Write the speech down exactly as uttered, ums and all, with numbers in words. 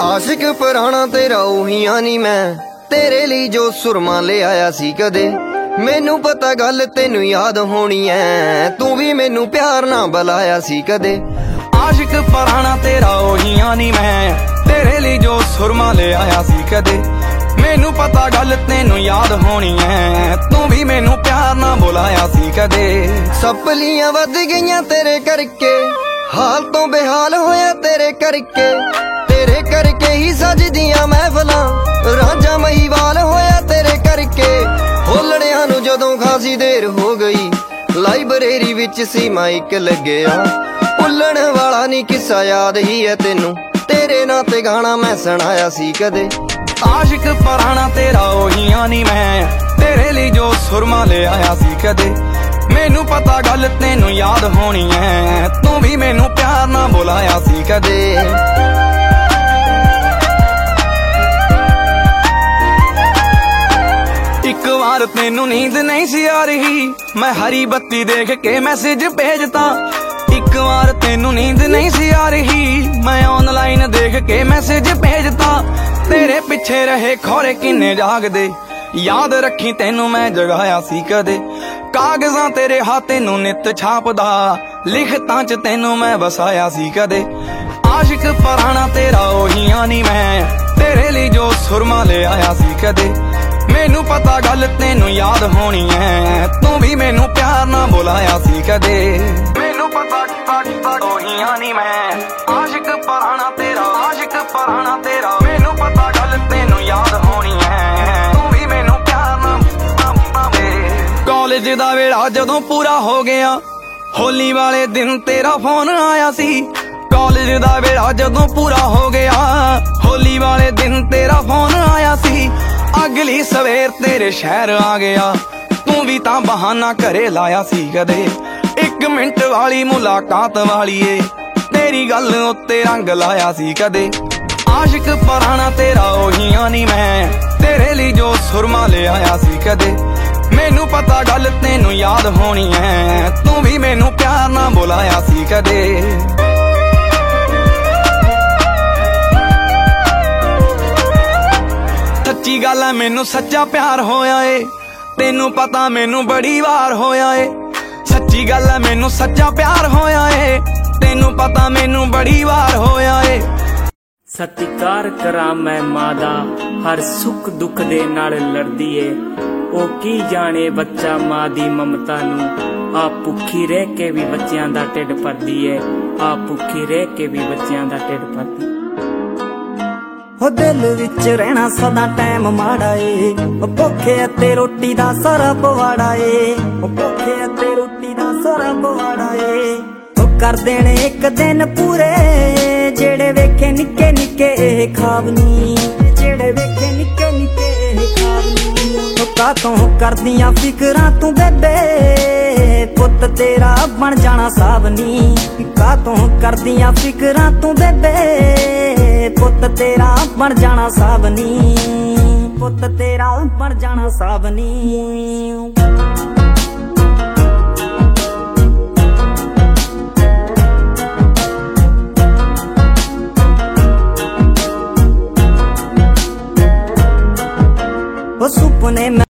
आशिक पुराना तेरा उहिया नी मैं तेरे लिए जो सुरमा ले आया सी कदे। मैनू पता गल तेनू याद होनी है, तू भी मैनू प्यार ना बुलाया सी कदे। आशिक पुराना तेरा उहिया नी मैं तेरे लिए जो सुरमा ले आया सी कदे। मैनू पता गल तेनू याद होनी है, तू भी मैनू प्यार ना बुलाया सी कदे। सपलियां वध गईयां तेरे करके, हाल तो बेहाल होया तेरे करके। तेरे करके ही सजदियां महफिलां, रांझा महीवाल होया तेरे करके। होलड़ियां नू जदों खासी देर हो गई, लाइब्रेरी विच सी माइक लगया। भुल्लण वाला नी किस्सा याद ही है तेनू, तेरे नां ते गाना मैं सुनाया सी कदे। आशिक पुराना तेरा उहिया नी मैं तेरे लिए जो सुरमा ले आया सी कदे। मैनू पता गल तेनू याद होनी है, तू भी मैनू प्यार ना बुलाया सी कदे। एक बार तेनू नींद नहीं सी आ रही, मैं हरी बत्ती देख के मैसेज भेजता। एक बार तेनू नींद नहीं सी आ रही, मैं ऑनलाइन देख के मैसेज भेजता। तेरे पिछे रहे खौरे किन्ने जागदे, याद रखी तेनू मैं जगाया सी कदे। कागजां तेरे हाथे नू नित छापदा, लिखतां च तेनू मैं वसाया सी कदे। आशिक पुराना तेरा उहिया नी मैं तेरे लिए जो सुरमा ले आया सी कदे। मैनू पता गल तेनू याद होनी है, तू भी मैनू प्यार ना बुलाया सी कदे। मैनू पता उहिया नी मैं आशिक पुराना तेरा, आशिक पुराना तेरा। मैनू पता गल तेनू याद होनी है, तू भी मैनू प्यार ना। कॉलेज दा वेला जदों पूरा हो गया, होली वाले दिन तेरा फोन आया सी। कॉलेज दा वेला जदों पूरा हो गया, होली वाले दिन तेरा फोन आया सी। अगली सवेर तेरे शहर आ गया, तू भी तां बहाना घरे लाया सी कदे। एक मिनट वाली मुलाकात वालीए, तेरी गल उत्ते रंग लाया सी कदे। आशिक पुराना तेरा उहिया नी मैं तेरे लिए जो सुरमा ले आया सी कदे। मैनू पता गल तेनू याद होनी है, तू भी मैनू प्यार ना बुलाया सी कदे। सच्ची गल है मैनू सच्चा प्यार होया ए, तेनू पता मैनू बड़ी वार होया ए। सच्ची गल है मैनू सच्चा प्यार होया ए, तेनू पता मैनू बड़ी वार होया ए। सत्कार करा मैं मां दा, हर सुख दुख दे नाल लड़दी ए। ओ की जाने बच्चा मां दी ममता नू, आप भुखी रह के भी बच्चियां दा ढिड भरदी ए। आप भुखी रह के भी बच्चियां दा ढिड भरदी। हो दिल विच रहना सदा टाइम माड़ा ए, भुखे ते रोटी दा सारा पवाड़ा ए। भुखे ते रोटी दा सारा पवाड़ा ए। कर देने एक दिन पूरे, जेड़े वेखे निक्के निक्के ख्वाब नी, जेड़े वेखे निक्के निक्के ख्वाब नी। कातों करदियां फिकरां तू बेबे, पुत तेरा बन जाना सावनी। कातों करदियां फिकरां तू बेबे, पुत तेरा बन जाना सावनी। पुत तेरा बन जाना सावनी। सुपने में